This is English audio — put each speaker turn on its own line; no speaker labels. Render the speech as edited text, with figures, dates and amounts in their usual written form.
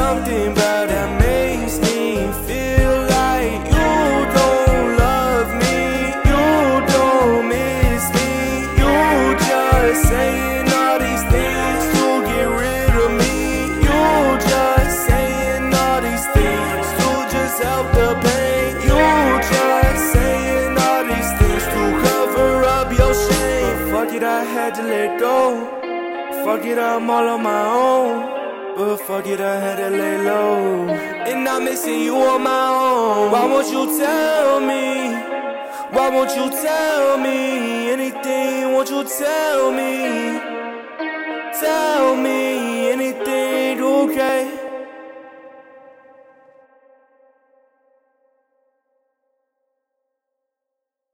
something about that makes me feel like you don't love me, you don't miss me, you just saying all these things to get rid of me. You just saying all these things to just help the pain. You just saying all these things to cover up your shame. But fuck it, I had to let go. Fuck it, I'm all on my own. But fuck it, I had to lay low. And I'm missing you on my own. Why won't you tell me? Why won't you tell me anything? Won't you tell me? Tell me